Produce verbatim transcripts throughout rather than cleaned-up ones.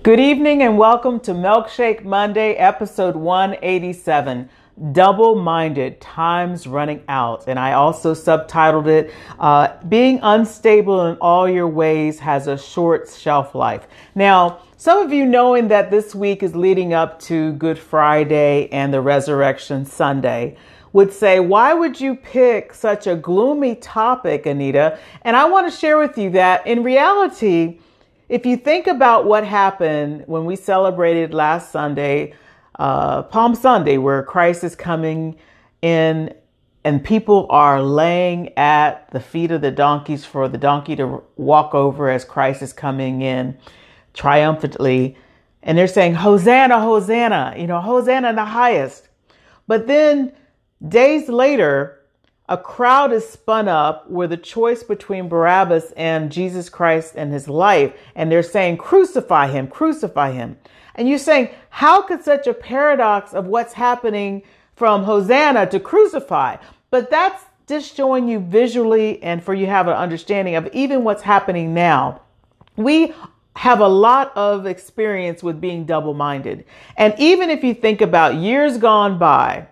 Good evening and welcome to Milkshake Monday, episode one eighty-seven, Double-Minded, Time's Running Out. And I also subtitled it, uh, Being Unstable in All Your Ways Has a Short Shelf Life. Now, some of you knowing that this week is leading up to Good Friday and the Resurrection Sunday would say, why would you pick such a gloomy topic, Anita? And I want to share with you that in reality, if you think about what happened when we celebrated last Sunday, uh, Palm Sunday, where Christ is coming in and people are laying at the feet of the donkeys for the donkey to walk over as Christ is coming in triumphantly. And they're saying, Hosanna, Hosanna, you know, Hosanna in the highest. But then days later, a crowd is spun up where the choice between Barabbas and Jesus Christ and his life. And they're saying, crucify him, crucify him. And you're saying, how could such a paradox of what's happening from Hosanna to crucify? But that's just showing you visually and for you to have an understanding of even what's happening now. We have a lot of experience with being double-minded. And even if you think about years gone by,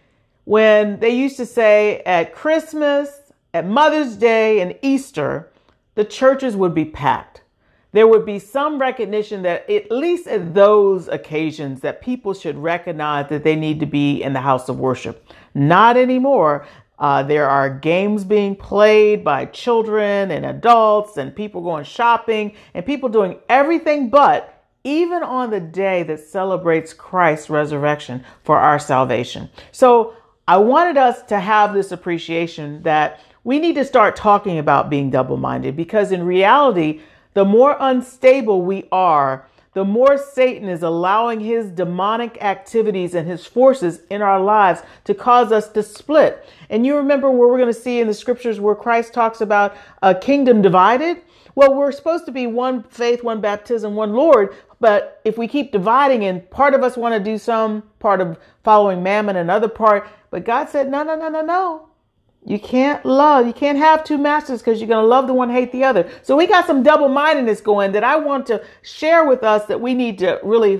when they used to say at Christmas, at Mother's Day and Easter, the churches would be packed. There would be some recognition that at least at those occasions that people should recognize that they need to be in the house of worship. Not anymore. Uh, there are games being played by children and adults and people going shopping and people doing everything but even on the day that celebrates Christ's resurrection for our salvation. So I wanted us to have this appreciation that we need to start talking about being double-minded, because in reality, the more unstable we are, the more Satan is allowing his demonic activities and his forces in our lives to cause us to split. And you remember where we're going to see in the scriptures where Christ talks about a kingdom divided? Well, we're supposed to be one faith, one baptism, one Lord. But if we keep dividing and part of us want to do some part of following Mammon, another part, but God said, no, no, no, no, no. You can't love. You can't have two masters because you're going to love the one, hate the other. So we got some double-mindedness going that I want to share with us that we need to really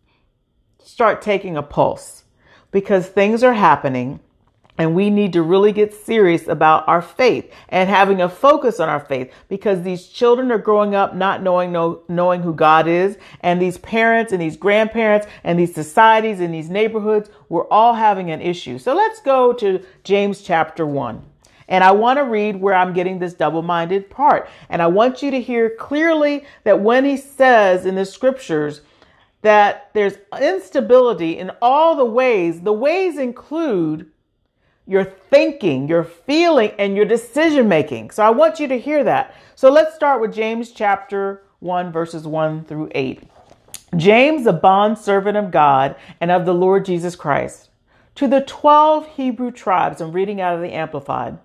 start taking a pulse, because things are happening. And we need to really get serious about our faith and having a focus on our faith, because these children are growing up not knowing no, knowing who God is. And these parents and these grandparents and these societies and these neighborhoods, we're all having an issue. So let's go to James chapter one. And I want to read where I'm getting this double-minded part. And I want you to hear clearly that when he says in the scriptures that there's instability in all the ways, the ways include your thinking, your feeling, and your decision making. So I want you to hear that. So let's start with James chapter one, verses one through eight. James, a bondservant of God and of the Lord Jesus Christ, to the twelve Hebrew tribes, I'm reading out of the Amplified,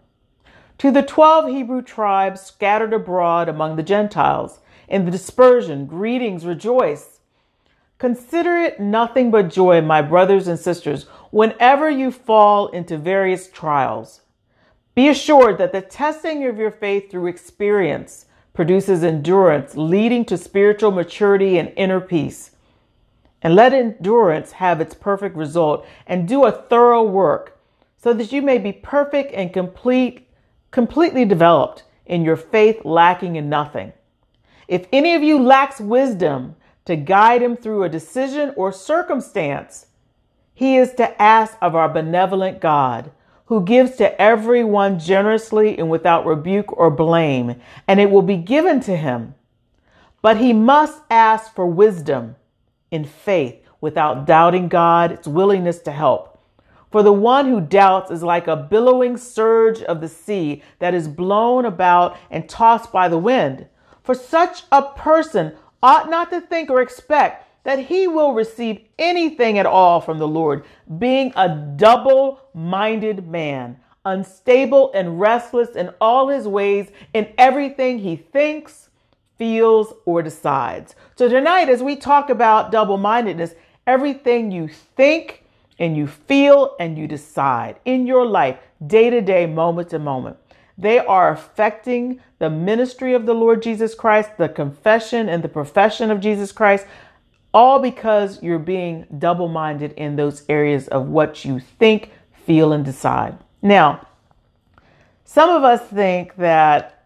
to the twelve Hebrew tribes scattered abroad among the Gentiles, in the dispersion, greetings, rejoice. Consider it nothing but joy, my brothers and sisters, whenever you fall into various trials. Be assured that the testing of your faith through experience produces endurance, leading to spiritual maturity and inner peace. And let endurance have its perfect result, and do a thorough work, so that you may be perfect and complete, completely developed in your faith, lacking in nothing. If any of you lacks wisdom to guide him through a decision or circumstance, he is to ask of our benevolent God, who gives to everyone generously and without rebuke or blame, and it will be given to him. But he must ask for wisdom in faith, without doubting God's willingness to help. For the one who doubts is like a billowing surge of the sea that is blown about and tossed by the wind. For such a person ought not to think or expect that he will receive anything at all from the Lord, being a double-minded man, unstable and restless in all his ways, in everything he thinks, feels, or decides. So tonight, as we talk about double-mindedness, everything you think and you feel and you decide in your life, day to day, moment to moment, They are affecting the ministry of the Lord Jesus Christ, the confession and the profession of Jesus Christ, all because you're being double-minded in those areas of what you think, feel, and decide. Now, some of us think that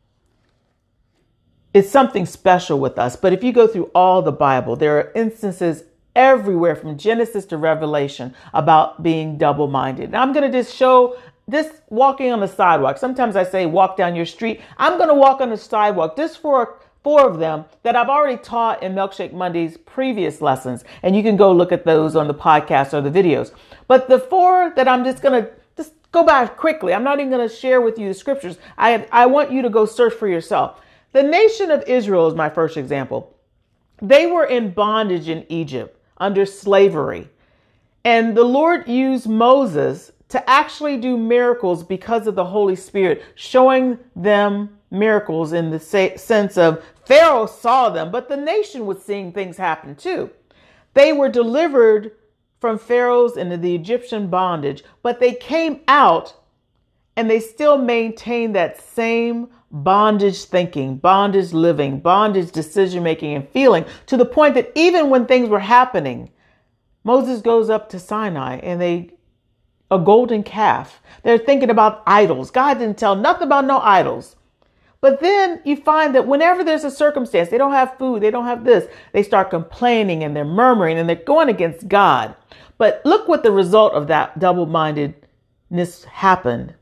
it's something special with us, but if you go through all the Bible, there are instances everywhere from Genesis to Revelation about being double-minded. Now, I'm going to just show this walking on the sidewalk. Sometimes I say walk down your street. I'm going to walk on the sidewalk just for four of them that I've already taught in Milkshake Monday's previous lessons. And you can go look at those on the podcast or the videos. But the four that I'm just going to just go back quickly. I'm not even going to share with you the scriptures. I, I want you to go search for yourself. The nation of Israel is my first example. They were in bondage in Egypt under slavery. And the Lord used Moses to actually do miracles because of the Holy Spirit, showing them miracles in the sense of Pharaoh saw them, but the nation was seeing things happen too. They were delivered from Pharaoh's and the Egyptian bondage, but they came out and they still maintained that same bondage thinking, bondage living, bondage decision making and feeling, to the point that even when things were happening, Moses goes up to Sinai and they a golden calf. They're thinking about idols. God didn't tell nothing about no idols. But then you find that whenever there's a circumstance, they don't have food, they don't have this, they start complaining and they're murmuring and they're going against God. But look what the result of that double-mindedness happened.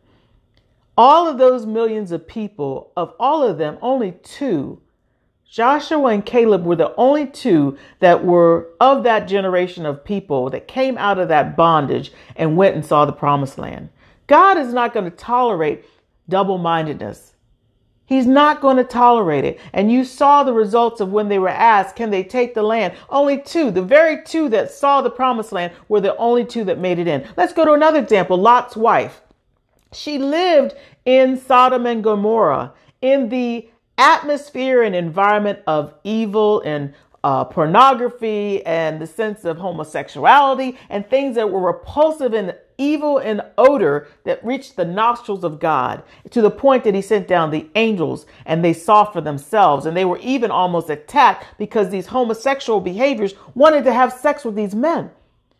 All of those millions of people, of all of them, only two, Joshua and Caleb were the only two that were of that generation of people that came out of that bondage and went and saw the promised land. God is not going to tolerate double-mindedness. He's not going to tolerate it. And you saw the results of when they were asked, can they take the land? Only two, the very two that saw the promised land were the only two that made it in. Let's go to another example. Lot's wife. She lived in Sodom and Gomorrah in the atmosphere and environment of evil and uh, pornography and the sense of homosexuality and things that were repulsive and evil in odor that reached the nostrils of God, to the point that he sent down the angels and they saw for themselves. And they were even almost attacked because these homosexual behaviors wanted to have sex with these men.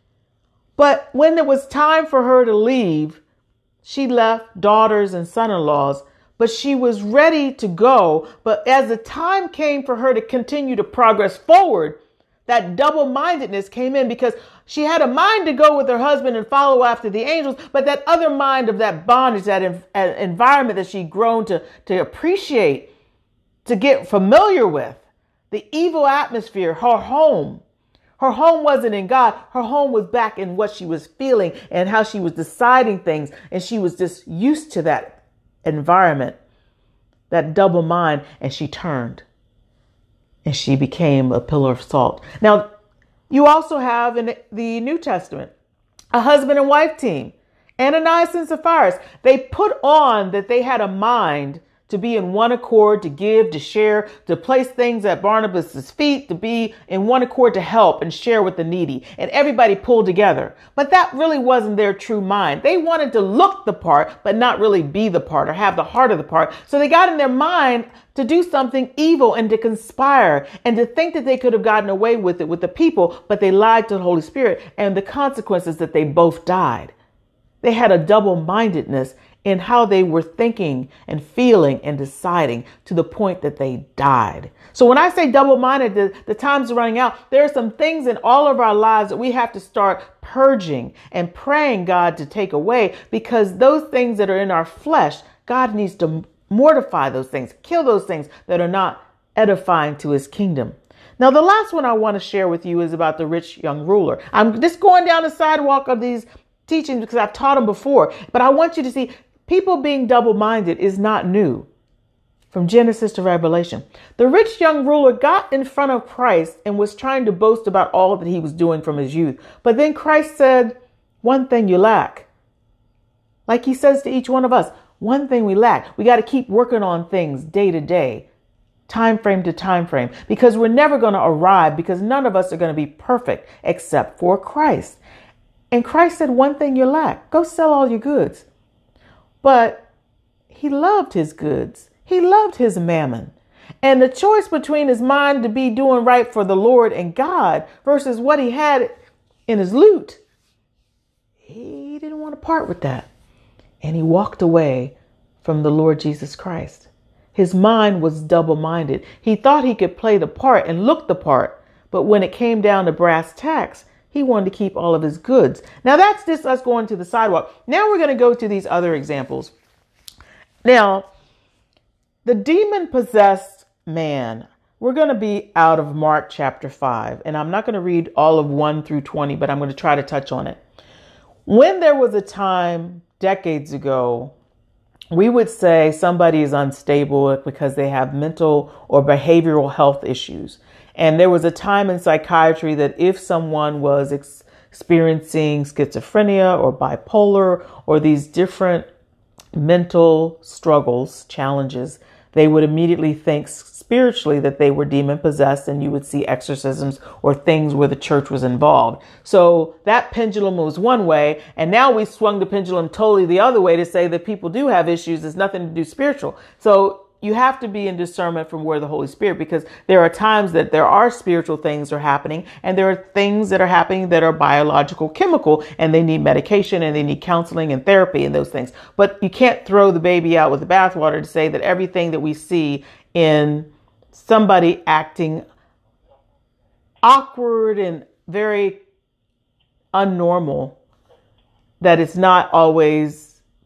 But when it was time for her to leave, she left daughters and son-in-laws, but she was ready to go. But as the time came for her to continue to progress forward, that double-mindedness came in, because she had a mind to go with her husband and follow after the angels, but that other mind of that bondage, that en- environment that she'd grown to, to appreciate, to get familiar with, the evil atmosphere, her home. Her home wasn't in God. Her home was back in what she was feeling and how she was deciding things. And she was just used to that environment, that double mind, and she turned. And she became a pillar of salt. Now, you also have in the New Testament a husband and wife team, Ananias and Sapphira. They put on that they had a mind to be in one accord, to give, to share, to place things at Barnabas's feet, to be in one accord, to help and share with the needy. And everybody pulled together. But that really wasn't their true mind. They wanted to look the part, but not really be the part or have the heart of the part. So they got in their mind to do something evil and to conspire and to think that they could have gotten away with it with the people, but they lied to the Holy Spirit. And the consequences that they both died. They had a double-mindedness in how they were thinking and feeling and deciding, to the point that they died. So when I say double-minded, the, the time's running out. There are some things in all of our lives that we have to start purging and praying God to take away, because those things that are in our flesh, God needs to mortify those things, kill those things that are not edifying to his kingdom. Now, the last one I want to share with you is about the rich young ruler. I'm just going down the sidewalk of these teachings because I've taught them before, but I want you to see people being double-minded is not new. From Genesis to Revelation, the rich young ruler got in front of Christ and was trying to boast about all that he was doing from his youth. But then Christ said, one thing you lack. Like he says to each one of us, one thing we lack. We got to keep working on things day to day, time frame to time frame, because we're never going to arrive, because none of us are going to be perfect except for Christ. And Christ said, one thing you lack, go sell all your goods. But he loved his goods. He loved his mammon. And the choice between his mind to be doing right for the Lord and God versus what he had in his loot, he didn't want to part with that. And he walked away from the Lord Jesus Christ. His mind was double-minded. He thought he could play the part and look the part. But when it came down to brass tacks, he wanted to keep all of his goods. Now that's just us going to the sidewalk. Now we're going to go to these other examples. Now, the demon-possessed man, we're going to be out of Mark chapter five. And I'm not going to read all of one through twenty, but I'm going to try to touch on it. When there was a time decades ago, we would say somebody is unstable because they have mental or behavioral health issues. And there was a time in psychiatry that if someone was ex- experiencing schizophrenia or bipolar or these different mental struggles, challenges, they would immediately think spiritually that they were demon possessed, and you would see exorcisms or things where the church was involved. So that pendulum was one way. And now we swung the pendulum totally the other way to say that people do have issues. There's nothing to do spiritual. So you have to be in discernment from where the Holy Spirit, because there are times that there are spiritual things are happening, and there are things that are happening that are biological, chemical, and they need medication and they need counseling and therapy and those things. But you can't throw the baby out with the bathwater to say that everything that we see in somebody acting awkward and very unnormal, that it's not always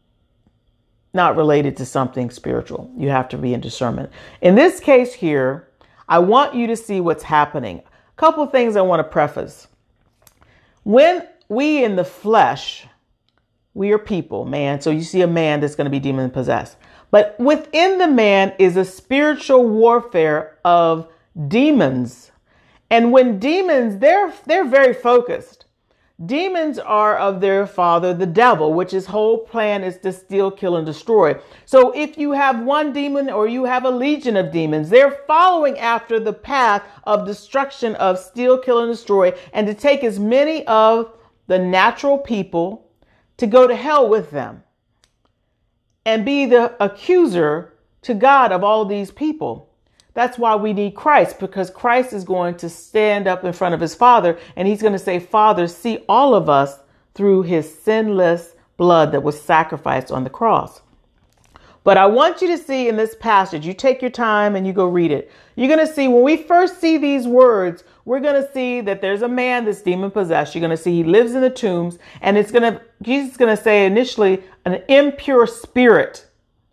not related to something spiritual. You have to be in discernment. In this case here, I want you to see what's happening. A couple of things I want to preface. When we in the flesh, we are people, man. So you see a man that's going to be demon possessed. But within the man is a spiritual warfare of demons. And when demons, they're, they're very focused. Demons are of their father, the devil, which his whole plan is to steal, kill, and destroy. So if you have one demon or you have a legion of demons, they're following after the path of destruction of steal, kill, and destroy, and to take as many of the natural people to go to hell with them and be the accuser to God of all these people. That's why we need Christ, because Christ is going to stand up in front of his Father, and he's going to say, Father, see all of us through his sinless blood that was sacrificed on the cross. But I want you to see in this passage, you take your time and you go read it. You're going to see when we first see these words, we're going to see that there's a man that's demon possessed. You're going to see he lives in the tombs, and it's going to, Jesus is going to say initially an impure spirit.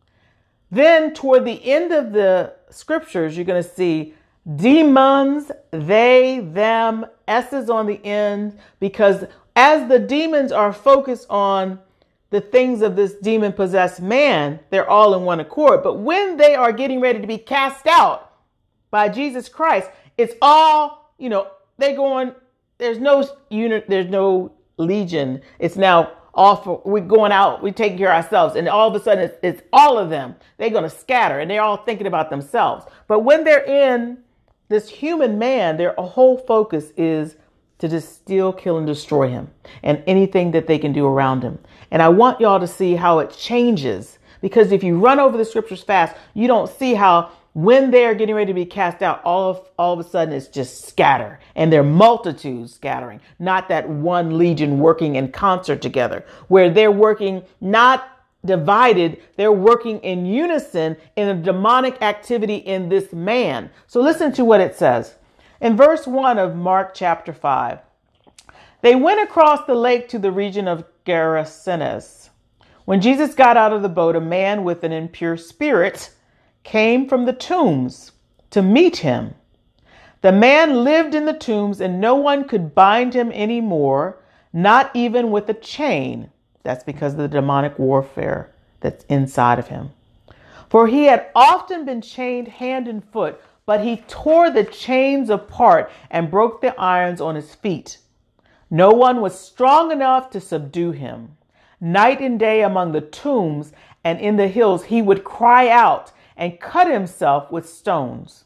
Then toward the end of the scriptures, you're going to see demons, they, them, S's on the end, because as the demons are focused on the things of this demon possessed man, they're all in one accord. But when they are getting ready to be cast out by Jesus Christ, it's all, you know, they're going, there's no unit, there's no legion. It's now off, we're going out, we're taking care of ourselves. And all of a sudden it's, it's all of them. They're going to scatter and they're all thinking about themselves. But when they're in this human man, their whole focus is to just steal, kill, and destroy him and anything that they can do around him. And I want y'all to see how it changes, because if you run over the scriptures fast, you don't see how when they're getting ready to be cast out, all of, all of a sudden it's just scatter, and they're multitudes scattering, not that one legion working in concert together, where they're working not divided, they're working in unison in a demonic activity in this man. So listen to what it says. In verse one of Mark chapter five, they went across the lake to the region of Gerasenes. When Jesus got out of the boat, a man with an impure spirit came from the tombs to meet him. The man lived in the tombs, and no one could bind him anymore, not even with a chain. That's because of the demonic warfare that's inside of him. For he had often been chained hand and foot, but he tore the chains apart and broke the irons on his feet. No one was strong enough to subdue him. Night and day among the tombs and in the hills, he would cry out and cut himself with stones.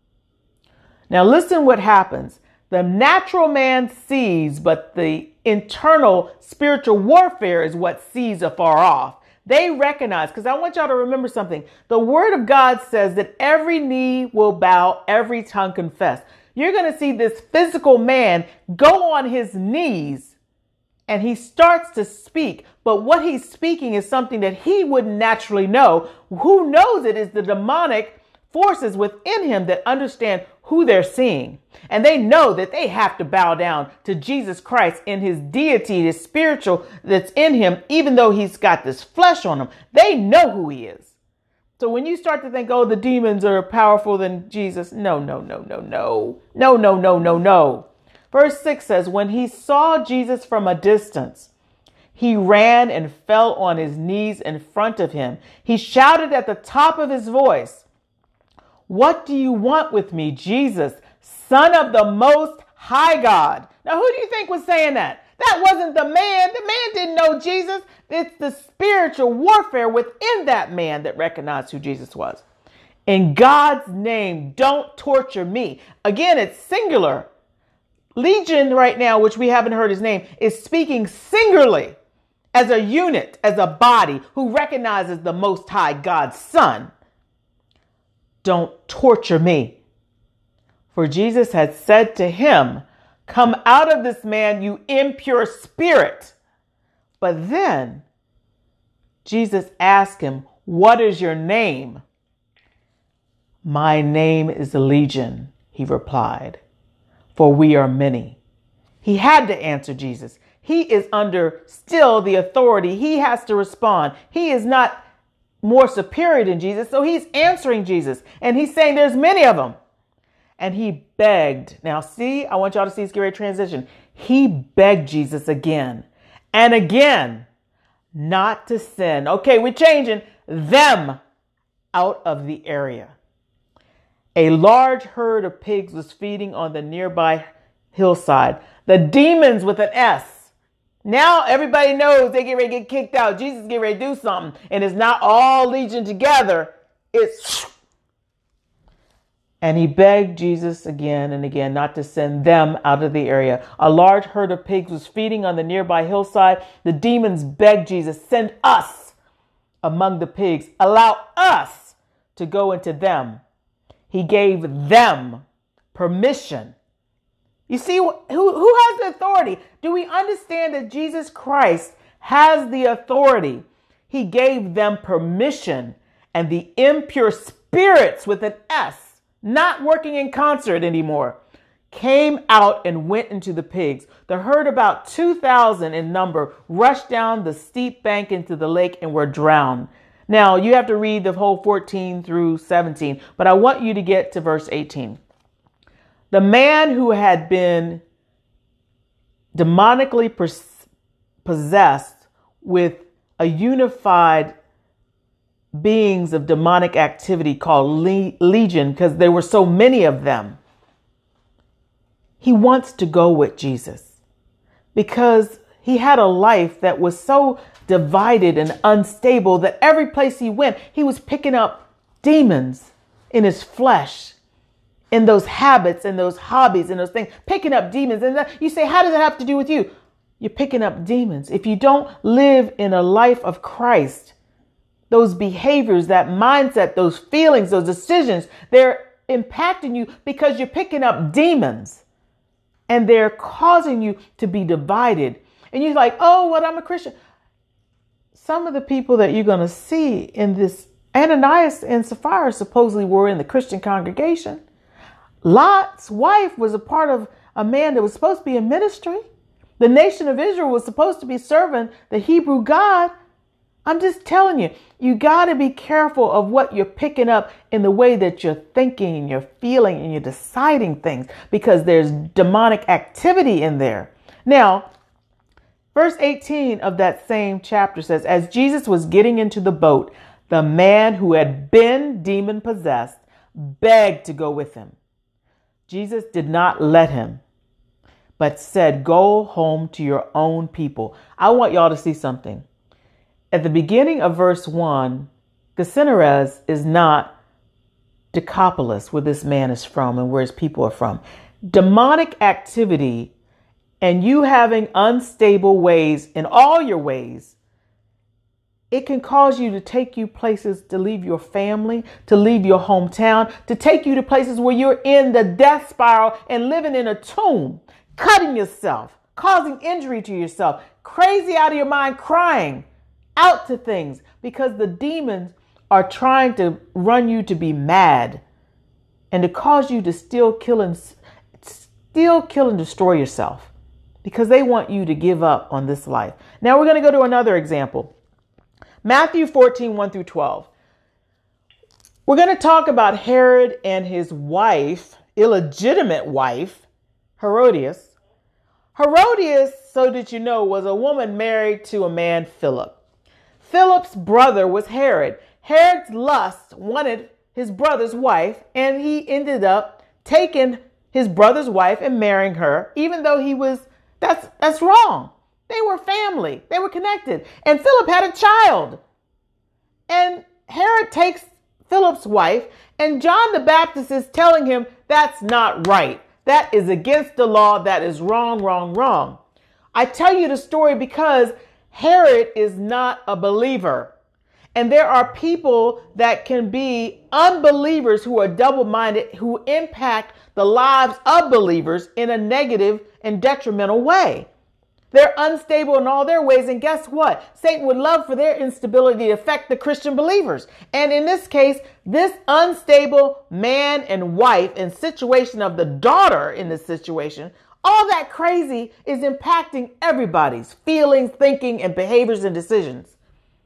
Now listen what happens. The natural man sees, but the internal spiritual warfare is what sees afar off. They recognize, because I want y'all to remember something. The word of God says that every knee will bow, every tongue confess. You're going to see this physical man go on his knees and he starts to speak. But what he's speaking is something that he wouldn't naturally know. Who knows it is the demonic forces within him that understand who they're seeing. And they know that they have to bow down to Jesus Christ in his deity, his spiritual that's in him, even though he's got this flesh on him. They know who he is. So when you start to think, oh, the demons are powerful than Jesus. No, no, no, no, no, no, no, no, no, no. Verse six says, when he saw Jesus from a distance, he ran and fell on his knees in front of him. He shouted at the top of his voice, "What do you want with me, Jesus, Son of the Most High God?" Now, who do you think was saying that? That wasn't the man. The man didn't know Jesus. It's the spiritual warfare within that man that recognized who Jesus was. In God's name, don't torture me. Again, it's singular. Legion right now, which we haven't heard his name, is speaking singularly as a unit, as a body who recognizes the Most High God's Son. Don't torture me. For Jesus had said to him, "Come out of this man, you impure spirit." But then Jesus asked him, "What is your name?" "My name is Legion," he replied, "for we are many." He had to answer Jesus. He is under still the authority. He has to respond. He is not more superior than Jesus. So he's answering Jesus and he's saying there's many of them. And he begged. Now, see, I want y'all to see this great transition. He begged Jesus again and again not to send. Okay, we're changing them out of the area. A large herd of pigs was feeding on the nearby hillside. The demons with an S. Now everybody knows they get ready to get kicked out. Jesus get ready to do something. And it's not all legion together. It's... And he begged Jesus again and again not to send them out of the area. A large herd of pigs was feeding on the nearby hillside. The demons begged Jesus, "Send us among the pigs. Allow us to go into them." He gave them permission. You see, who, who has the authority? Do we understand that Jesus Christ has the authority? He gave them permission, and the impure spirits with an S, not working in concert anymore, came out and went into the pigs. The herd, about two thousand in number, rushed down the steep bank into the lake and were drowned. Now, you have to read the whole fourteen through seventeen, but I want you to get to verse eighteen. The man who had been demonically possessed with a unified beings of demonic activity called le- legion, because there were so many of them. He wants to go with Jesus because he had a life that was so divided and unstable that every place he went, he was picking up demons in his flesh, in those habits and those hobbies and those things, picking up demons. And that, you say, how does it have to do with you? You're picking up demons. If you don't live in a life of Christ, those behaviors, that mindset, those feelings, those decisions, they're impacting you because you're picking up demons and they're causing you to be divided. And you're like, oh, well, I'm a Christian. Some of the people that you're going to see in this, Ananias and Sapphira supposedly were in the Christian congregation. Lot's wife was a part of a man that was supposed to be in ministry. The nation of Israel was supposed to be serving the Hebrew God. I'm just telling you, you got to be careful of what you're picking up in the way that you're thinking and you're feeling and you're deciding things, because there's demonic activity in there. Now, verse eighteen of that same chapter says, as Jesus was getting into the boat, the man who had been demon possessed begged to go with him. Jesus did not let him, but said, go home to your own people. I want y'all to see something. At the beginning of verse one, Gennesaret is not Decapolis, where this man is from and where his people are from. Demonic activity and you having unstable ways in all your ways It can cause you to take you places, to leave your family, to leave your hometown, to take you to places where you're in the death spiral and living in a tomb, cutting yourself, causing injury to yourself, crazy out of your mind, crying out to things because the demons are trying to run you to be mad and to cause you to still kill and still kill and destroy yourself because they want you to give up on this life. Now we're going to go to another example. Matthew fourteen, one through twelve. We're going to talk about Herod and his wife, illegitimate wife, Herodias. Herodias, so that you know, was a woman married to a man, Philip. Philip's brother was Herod. Herod's lust wanted his brother's wife, and he ended up taking his brother's wife and marrying her, even though he was, that's, that's wrong. They were family. They were connected. And Philip had a child. And Herod takes Philip's wife, and John the Baptist is telling him that's not right. That is against the law. That is wrong, wrong, wrong. I tell you the story because Herod is not a believer. And there are people that can be unbelievers who are double-minded, who impact the lives of believers in a negative and detrimental way. They're unstable in all their ways. And guess what? Satan would love for their instability to affect the Christian believers. And in this case, this unstable man and wife and situation of the daughter in this situation, all that crazy is impacting everybody's feelings, thinking, and behaviors and decisions.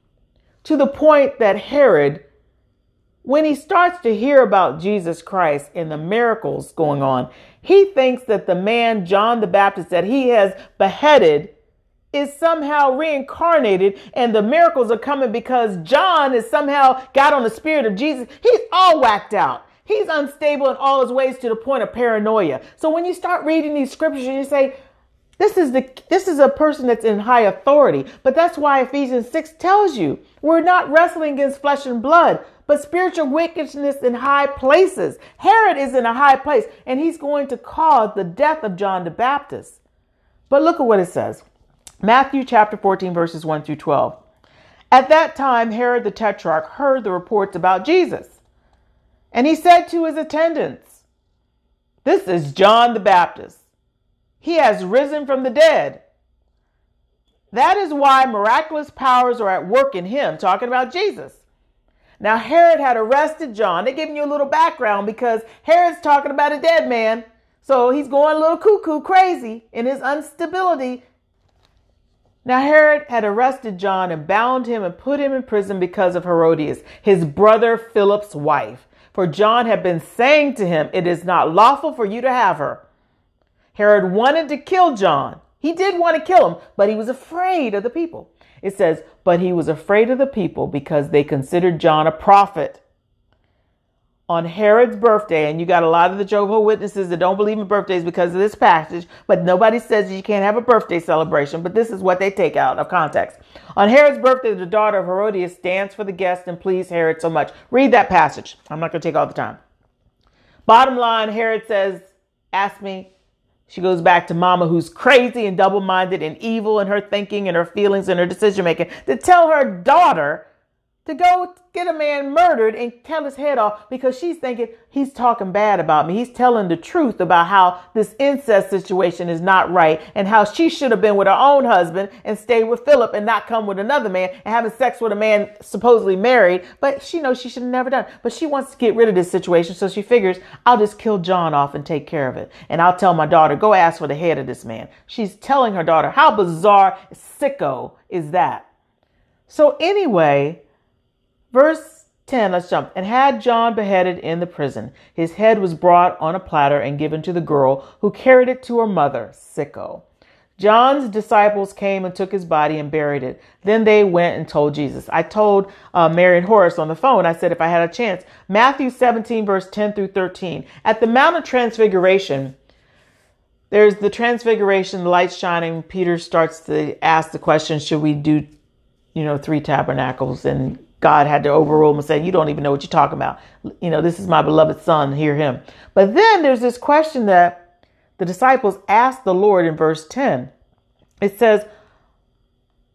To the point that Herod, when he starts to hear about Jesus Christ and the miracles going on, he thinks that the man, John the Baptist, that he has beheaded is somehow reincarnated and the miracles are coming because John has somehow got on the spirit of Jesus. He's all whacked out. He's unstable in all his ways to the point of paranoia. So when you start reading these scriptures, you say, This is the this is a person that's in high authority. But that's why Ephesians six tells you we're not wrestling against flesh and blood, but spiritual wickedness in high places. Herod is in a high place, and he's going to cause the death of John the Baptist. But look at what it says. Matthew chapter fourteen, verses one through twelve. At that time, Herod the Tetrarch heard the reports about Jesus. And he said to his attendants, "This is John the Baptist. He has risen from the dead. That is why miraculous powers are at work in him," talking about Jesus. Now, Herod had arrested John. They're giving you a little background because Herod's talking about a dead man. So he's going a little cuckoo crazy in his instability. Now, Herod had arrested John and bound him and put him in prison because of Herodias, his brother Philip's wife. For John had been saying to him, "It is not lawful for you to have her." Herod wanted to kill John. He did want to kill him, but he was afraid of the people. It says, but he was afraid of the people because they considered John a prophet. On Herod's birthday, and you got a lot of the Jehovah's Witnesses that don't believe in birthdays because of this passage, but nobody says you can't have a birthday celebration, but this is what they take out of context. On Herod's birthday, the daughter of Herodias danced for the guests and pleased Herod so much. Read that passage. I'm not going to take all the time. Bottom line, Herod says, ask me. She goes back to mama, who's crazy and double-minded and evil in her thinking and her feelings and her decision-making, to tell her daughter to go get a man murdered and cut his head off because she's thinking he's talking bad about me. He's telling the truth about how this incest situation is not right and how she should have been with her own husband and stayed with Philip and not come with another man and having sex with a man supposedly married. But she knows she should have never done. But she wants to get rid of this situation. So she figures, I'll just kill John off and take care of it. And I'll tell my daughter, go ask for the head of this man. She's telling her daughter, how bizarre, sicko is that? So anyway, verse ten, let's jump. And had John beheaded in the prison, his head was brought on a platter and given to the girl who carried it to her mother. Sicko. John's disciples came and took his body and buried it. Then they went and told Jesus. I told uh, Mary and Horace on the phone, I said, if I had a chance, Matthew seventeen, verse ten through thirteen. At the Mount of Transfiguration, there's the transfiguration, the light shining. Peter starts to ask the question, should we do, you know, three tabernacles? And God had to overrule him and say, you don't even know what you're talking about. You know, this is my beloved son, hear him. But then there's this question that the disciples asked the Lord in verse ten. It says,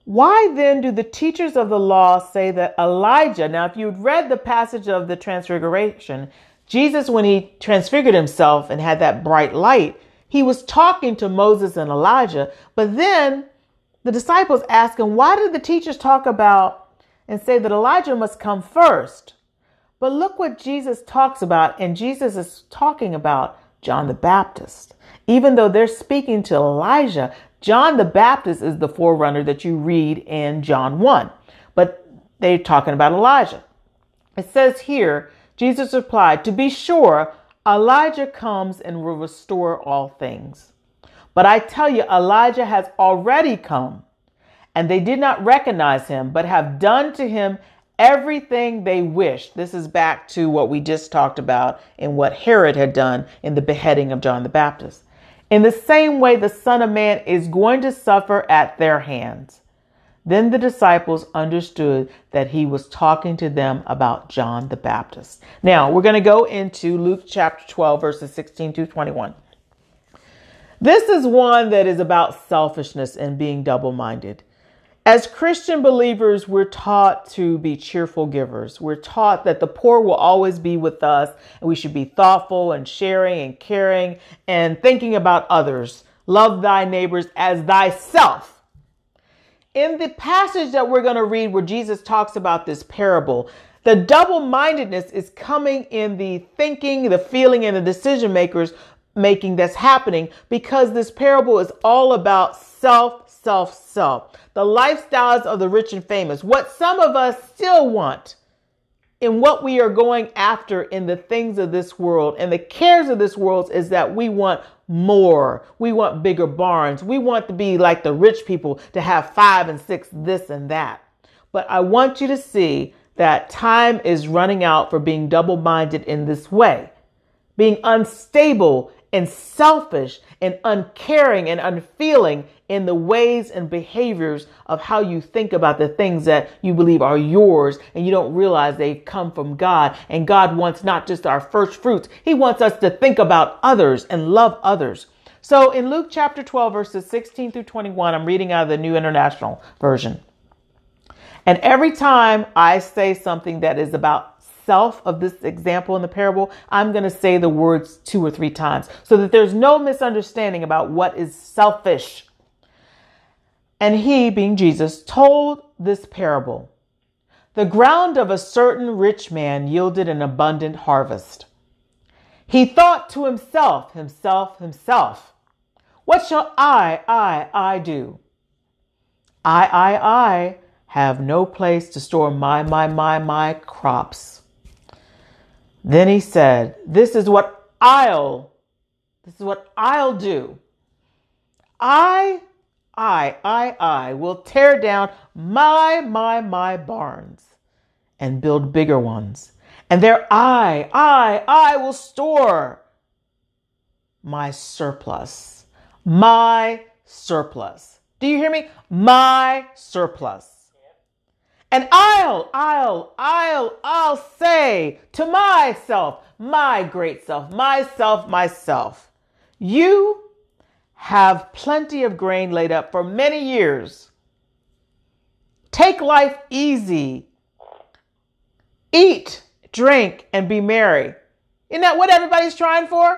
Why then do the teachers of the law say that Elijah, now if you'd read the passage of the transfiguration, Jesus, when he transfigured himself and had that bright light, he was talking to Moses and Elijah. But then the disciples ask him, why did the teachers talk about and say that Elijah must come first? But look what Jesus talks about. And Jesus is talking about John the Baptist. Even though they're speaking to Elijah, John the Baptist is the forerunner that you read in John one. But they're talking about Elijah. It says here, Jesus replied, to be sure, Elijah comes and will restore all things. But I tell you, Elijah has already come, and they did not recognize him, but have done to him everything they wished. This is back to what we just talked about in what Herod had done in the beheading of John the Baptist. In the same way, the Son of Man is going to suffer at their hands. Then the disciples understood that he was talking to them about John the Baptist. Now, we're going to go into Luke chapter twelve, verses sixteen through twenty-one. This is one that is about selfishness and being double-minded. As Christian believers, we're taught to be cheerful givers. We're taught that the poor will always be with us, and we should be thoughtful and sharing and caring and thinking about others. Love thy neighbors as thyself. In the passage that we're going to read where Jesus talks about this parable, the double-mindedness is coming in the thinking, the feeling, and the decision makers making that's happening because this parable is all about self, self, self. The lifestyles of the rich and famous, what some of us still want in what we are going after in the things of this world and the cares of this world is that we want more. We want bigger barns. We want to be like the rich people to have five and six, this and that. But I want you to see that time is running out for being double-minded in this way, being unstable and selfish and uncaring and unfeeling in the ways and behaviors of how you think about the things that you believe are yours and you don't realize they come from God. And God wants not just our first fruits. He wants us to think about others and love others. So in Luke chapter twelve, verses sixteen through twenty-one, I'm reading out of the New International Version. And every time I say something that is about self of this example in the parable, I'm going to say the words two or three times so that there's no misunderstanding about what is selfish. And he, being Jesus, told this parable. The ground of a certain rich man yielded an abundant harvest. He thought to himself, himself, himself, what shall I, I, I do? I, I, I have no place to store my, my, my, my crops. Then he said, this is what I'll, this is what I'll do. I, I, I, I will tear down my, my, my barns and build bigger ones. And there I, I, I will store my surplus, my surplus. Do you hear me? My surplus. And I'll, I'll, I'll, I'll say to myself, my great self, myself, myself, you have plenty of grain laid up for many years. Take life easy. Eat, drink, and be merry. Isn't that what everybody's trying for?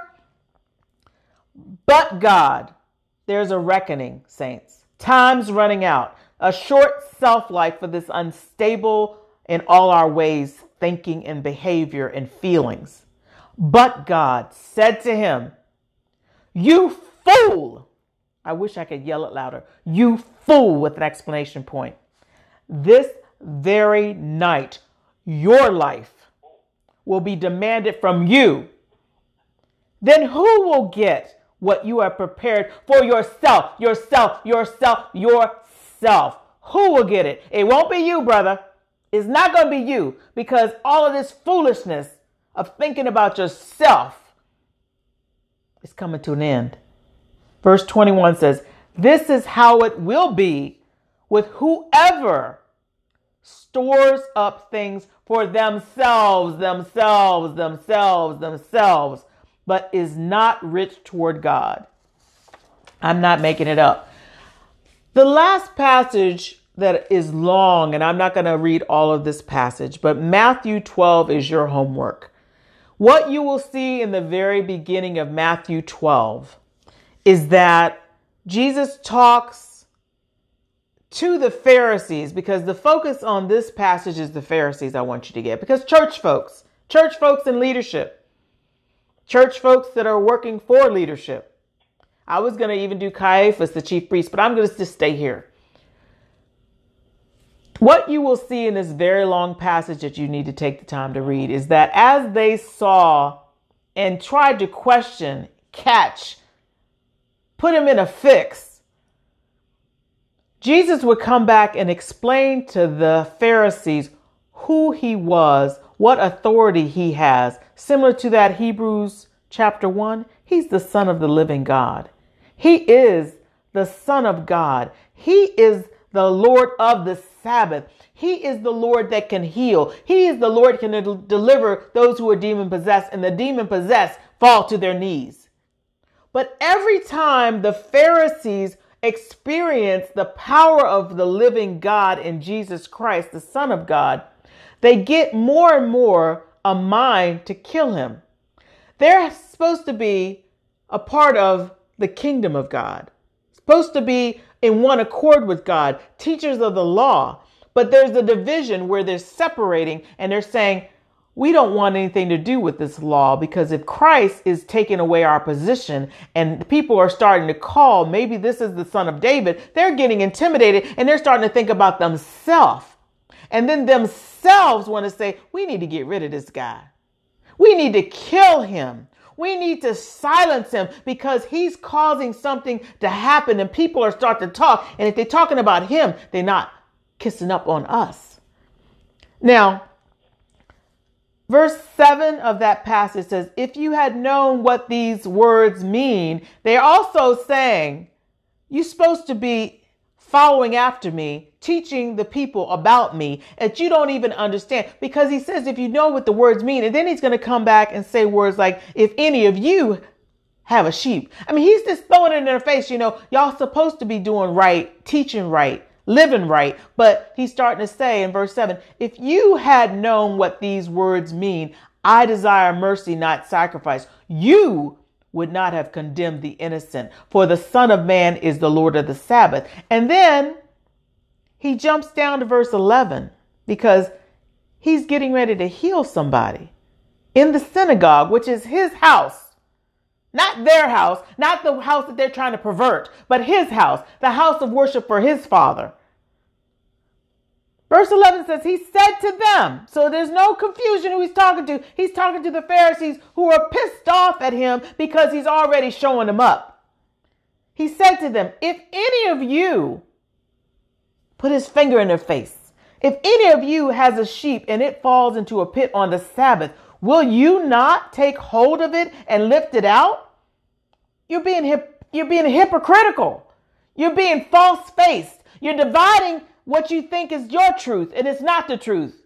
But God, there's a reckoning, saints. Time's running out. A short self-life for this unstable in all our ways, thinking and behavior and feelings. But God said to him, you fool. I wish I could yell it louder. You fool, with an exclamation point. This very night, your life will be demanded from you. Then who will get what you have prepared for yourself, yourself, yourself, yourself? Self. Who will get it? It won't be you, brother. It's not going to be you because all of this foolishness of thinking about yourself is coming to an end. Verse twenty-one says, this is how it will be with whoever stores up things for themselves, themselves, themselves, themselves, but is not rich toward God. I'm not making it up. The last passage that is long, and I'm not going to read all of this passage, but Matthew twelve is your homework. What you will see in the very beginning of Matthew twelve is that Jesus talks to the Pharisees, because the focus on this passage is the Pharisees. I want you to get, because church folks, church folks in leadership, church folks that are working for leadership. I was going to even do Caiaphas, the chief priest, but I'm going to just stay here. What you will see in this very long passage that you need to take the time to read is that as they saw and tried to question, catch, put him in a fix, Jesus would come back and explain to the Pharisees who he was, what authority he has. Similar to that Hebrews chapter one, he's the Son of the living God. He is the Son of God. He is the Lord of the Sabbath. He is the Lord that can heal. He is the Lord that can del- deliver those who are demon possessed, and the demon possessed fall to their knees. But every time the Pharisees experience the power of the living God in Jesus Christ, the Son of God, they get more and more a mind to kill him. They're supposed to be a part of the kingdom of God, supposed to be in one accord with God, teachers of the law. But there's a division where they're separating and they're saying, we don't want anything to do with this law, because if Christ is taking away our position and people are starting to call, maybe this is the Son of David, they're getting intimidated and they're starting to think about themselves. And then themselves want to say, we need to get rid of this guy. We need to kill him. We need to silence him because he's causing something to happen, and people are starting to talk. And if they're talking about him, they're not kissing up on us. Now, verse seven of that passage says, if you had known what these words mean, they're also saying, you're supposed to be following after me, teaching the people about me, that you don't even understand. Because he says, if you know what the words mean, and then he's going to come back and say words like, if any of you have a sheep. I mean, he's just throwing it in their face. You know, y'all supposed to be doing right, teaching right, living right. But he's starting to say in verse seven, if you had known what these words mean, I desire mercy, not sacrifice, you would not have condemned the innocent, for the Son of Man is the Lord of the Sabbath. And then he jumps down to verse eleven, because he's getting ready to heal somebody in the synagogue, which is his house, not their house, not the house that they're trying to pervert, but his house, the house of worship for his Father. Verse eleven says, he said to them, so there's no confusion who he's talking to. He's talking to the Pharisees who are pissed off at him because he's already showing them up. He said to them, if any of you, put his finger in their face, if any of you has a sheep and it falls into a pit on the Sabbath, will you not take hold of it and lift it out? You're being hip, you're being hypocritical. You're being false-faced. You're dividing what you think is your truth, and it's not the truth.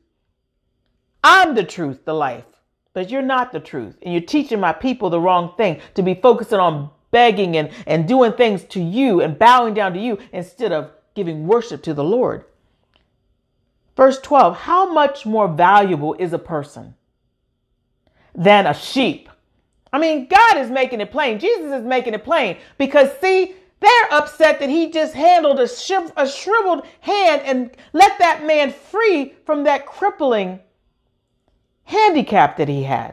I'm the truth, the life, but you're not the truth. And you're teaching my people the wrong thing, to be focusing on begging and, and doing things to you and bowing down to you instead of giving worship to the Lord. Verse twelve, how much more valuable is a person than a sheep? I mean, God is making it plain. Jesus is making it plain, because see, they're upset that he just handled a, shiv- a shriveled hand and let that man free from that crippling handicap that he had.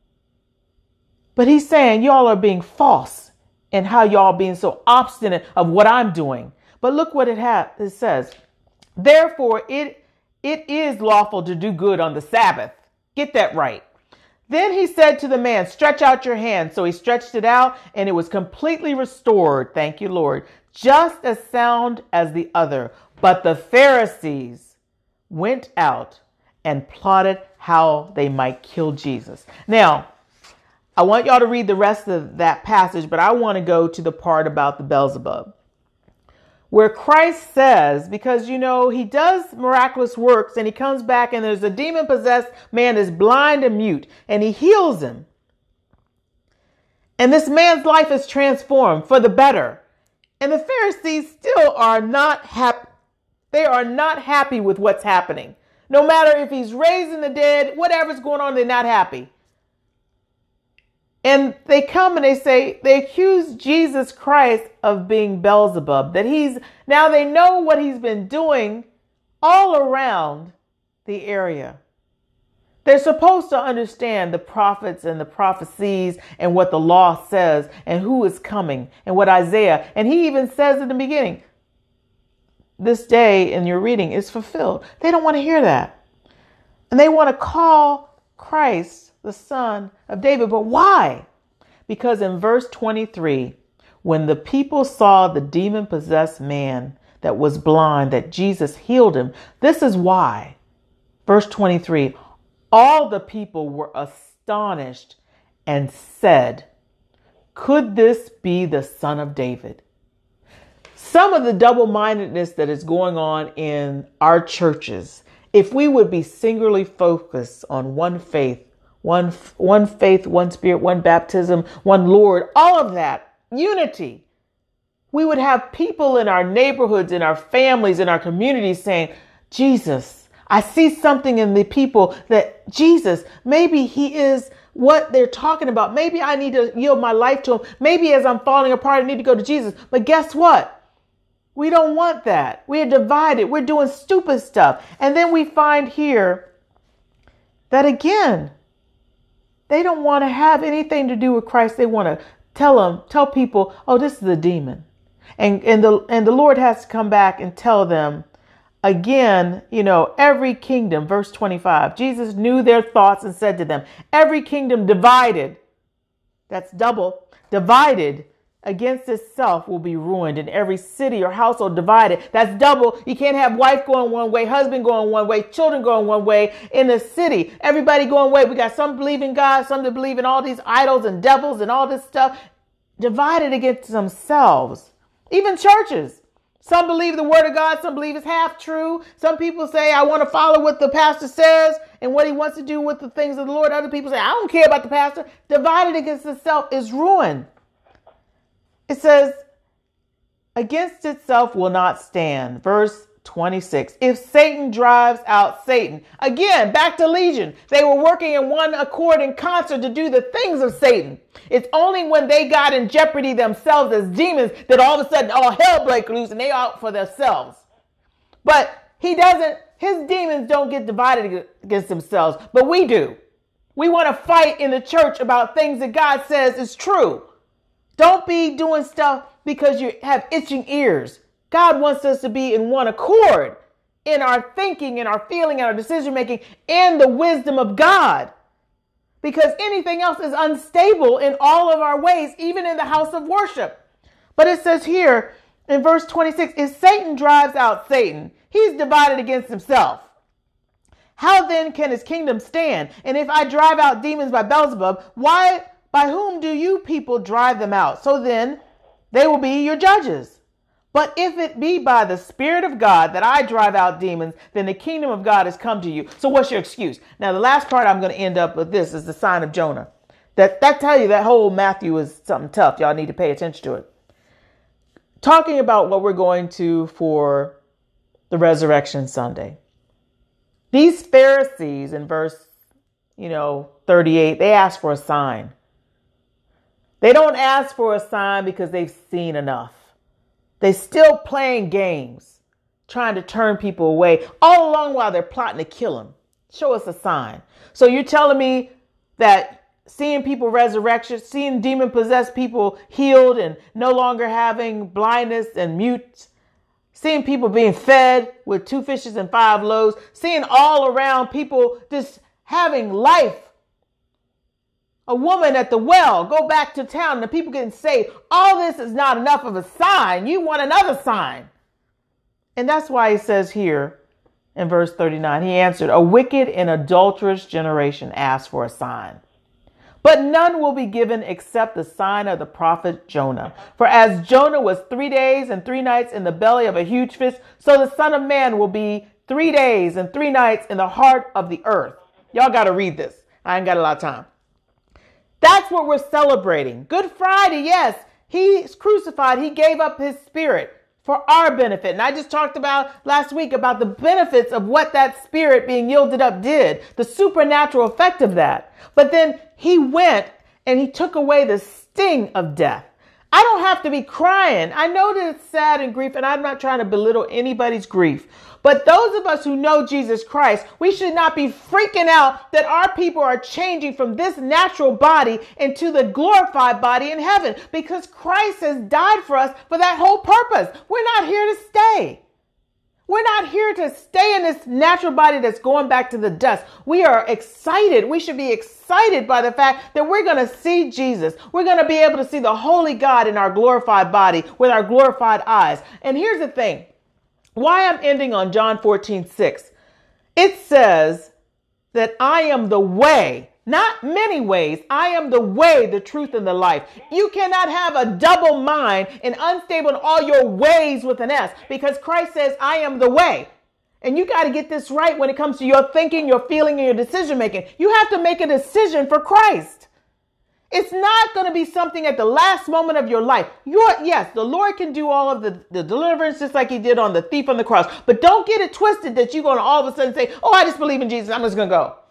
But he's saying y'all are being false in how y'all being so obstinate of what I'm doing. But look what it, ha- it says. Therefore, it it is lawful to do good on the Sabbath. Get that right. Then he said to the man, stretch out your hand. So he stretched it out, and it was completely restored. Thank you, Lord. Just as sound as the other. But the Pharisees went out and plotted how they might kill Jesus. Now, I want y'all to read the rest of that passage, but I want to go to the part about the Beelzebub, where Christ says, because, you know, he does miraculous works and he comes back and there's a demon possessed man that's blind and mute, and he heals him. And this man's life is transformed for the better. And the Pharisees still are not happy They are not happy with what's happening. No matter if he's raising the dead, whatever's going on, they're not happy. And they come and they say, they accuse Jesus Christ of being Beelzebub, that he's, now they know what he's been doing all around the area. They're supposed to understand the prophets and the prophecies and what the law says and who is coming and what Isaiah, and he even says in the beginning, this day in your reading is fulfilled. They don't want to hear that. And they want to call Christ the son of David. But why? Because in verse twenty-three, when the people saw the demon-possessed man that was blind, that Jesus healed him, this is why. Verse twenty-three, all the people were astonished and said, could this be the son of David? Some of the double-mindedness that is going on in our churches, if we would be singularly focused on one faith, one, one faith, one spirit, one baptism, one Lord, all of that, unity, we would have people in our neighborhoods, in our families, in our communities saying, Jesus, I see something in the people that Jesus, maybe he is what they're talking about. Maybe I need to yield my life to him. Maybe as I'm falling apart, I need to go to Jesus. But guess what? We don't want that. We're divided. We're doing stupid stuff. And then we find here that again, they don't want to have anything to do with Christ. They want to tell them, tell people, oh, this is a demon. And, and the, and the Lord has to come back and tell them again, you know, every kingdom, verse twenty-five, Jesus knew their thoughts and said to them, every kingdom divided, that's double, divided against itself will be ruined, and every city or household divided. That's double. You can't have wife going one way, husband going one way, children going one way in the city. Everybody going one way. We got some believe in God, some that believe in all these idols and devils and all this stuff. Divided against themselves. Even churches. Some believe the word of God. Some believe it's half true. Some people say, I want to follow what the pastor says and what he wants to do with the things of the Lord. Other people say, I don't care about the pastor. Divided against itself is ruin. It says, against itself will not stand. Verse twenty-six. If Satan drives out Satan. Again, back to Legion. They were working in one accord in concert to do the things of Satan. It's only when they got in jeopardy themselves as demons that all of a sudden all hell breaks loose and they out for themselves. But he doesn't, his demons don't get divided against themselves, but we do. We want to fight in the church about things that God says is true. Don't be doing stuff because you have itching ears. God wants us to be in one accord in our thinking, in our feeling, in our decision making, in the wisdom of God. Because anything else is unstable in all of our ways, even in the house of worship. But it says here in verse twenty-six, if Satan drives out Satan, he's divided against himself. How then can his kingdom stand? And if I drive out demons by Beelzebub, why, by whom do you people drive them out? So then they will be your judges. But if it be by the Spirit of God that I drive out demons, then the kingdom of God has come to you. So what's your excuse? Now, the last part I'm going to end up with this is the sign of Jonah. That that tell you that whole Matthew is something tough. Y'all need to pay attention to it. Talking about what we're going to for the Resurrection Sunday. These Pharisees in verse, you know, thirty-eight, they ask for a sign. They don't ask for a sign because they've seen enough. They're still playing games, trying to turn people away all along while they're plotting to kill him. Show us a sign. So you're telling me that seeing people resurrection, seeing demon-possessed people healed and no longer having blindness and mute, seeing people being fed with two fishes and five loaves, seeing all around people just having life. A woman at the well, go back to town and the people getting saved. All this is not enough of a sign. You want another sign. And that's why he says here in verse thirty-nine, he answered, a wicked and adulterous generation asks for a sign. But none will be given except the sign of the prophet Jonah. For as Jonah was three days and three nights in the belly of a huge fish, so the Son of Man will be three days and three nights in the heart of the earth. Y'all got to read this. I ain't got a lot of time. That's what we're celebrating. Good Friday, yes. He's crucified. He gave up his spirit for our benefit. And I just talked about last week about the benefits of what that spirit being yielded up did, the supernatural effect of that. But then he went and he took away the sting of death. I don't have to be crying. I know that it's sad and grief, and I'm not trying to belittle anybody's grief. But those of us who know Jesus Christ, we should not be freaking out that our people are changing from this natural body into the glorified body in heaven, because Christ has died for us for that whole purpose. We're not here to stay. We're not here to stay in this natural body that's going back to the dust. We are excited. We should be excited by the fact that we're going to see Jesus. We're going to be able to see the holy God in our glorified body with our glorified eyes. And here's the thing. Why I'm ending on John fourteen six. It says that I am the way, not many ways. I am the way, the truth, and the life. You cannot have a double mind and unstable in all your ways with an S, because Christ says, I am the way. And you got to get this right when it comes to your thinking, your feeling, and your decision making. You have to make a decision for Christ. It's not going to be something at the last moment of your life. You're, yes, the Lord can do all of the, the deliverance just like he did on the thief on the cross. But don't get it twisted that you're going to all of a sudden say, oh, I just believe in Jesus. I'm just going to go.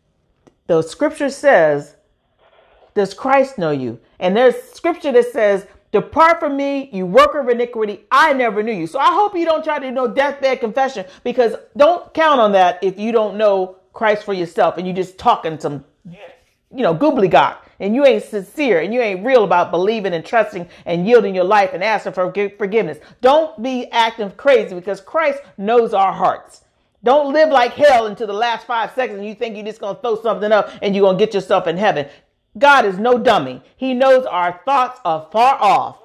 The scripture says, does Christ know you? And there's scripture that says, depart from me, you worker of iniquity. I never knew you. So I hope you don't try to do no deathbed confession, because don't count on that if you don't know Christ for yourself and you just talking some, you know, gobbledygook, and you ain't sincere and you ain't real about believing and trusting and yielding your life and asking for forgiveness. Don't be acting crazy, because Christ knows our hearts. Don't live like hell until the last five seconds and you think you're just going to throw something up and you're going to get yourself in heaven. God is no dummy. He knows our thoughts are far off.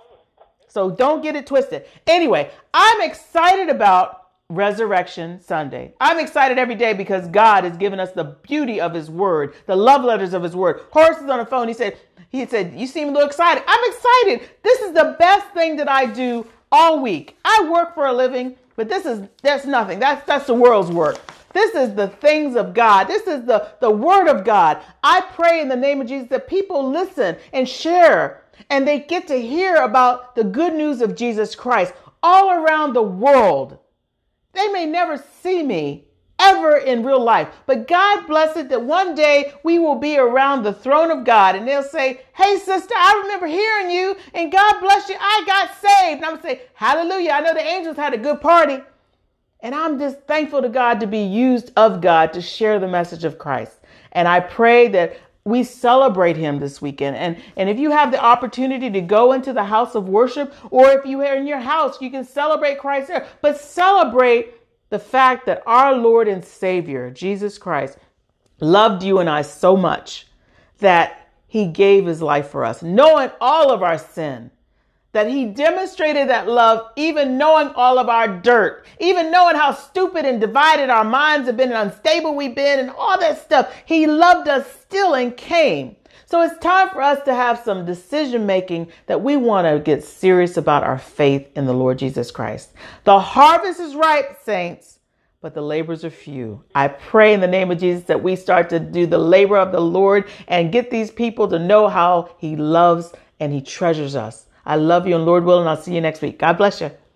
So don't get it twisted. Anyway, I'm excited about Resurrection Sunday. I'm excited every day because God has given us the beauty of his word, the love letters of his word. Horace is on the phone. He said, he said, you seem a little excited. I'm excited. This is the best thing that I do all week. I work for a living, but this is, that's nothing. That's, that's the world's work. This is the things of God. This is the, the word of God. I pray in the name of Jesus that people listen and share, and they get to hear about the good news of Jesus Christ all around the world. They may never see me ever in real life, but God bless it that one day we will be around the throne of God and they'll say, hey, sister, I remember hearing you and God bless you. I got saved. And I'm going to say, hallelujah. I know the angels had a good party. And I'm just thankful to God to be used of God to share the message of Christ. And I pray that we celebrate him this weekend. And, and if you have the opportunity to go into the house of worship, or if you are in your house, you can celebrate Christ there. But celebrate the fact that our Lord and Savior, Jesus Christ, loved you and I so much that he gave his life for us, knowing all of our sin, that he demonstrated that love, even knowing all of our dirt, even knowing how stupid and divided our minds have been and unstable we've been and all that stuff. He loved us still and came. So it's time for us to have some decision making that we want to get serious about our faith in the Lord Jesus Christ. The harvest is ripe, saints, but the laborers are few. I pray in the name of Jesus that we start to do the labor of the Lord and get these people to know how he loves and he treasures us. I love you, and Lord willing, I'll see you next week. God bless you.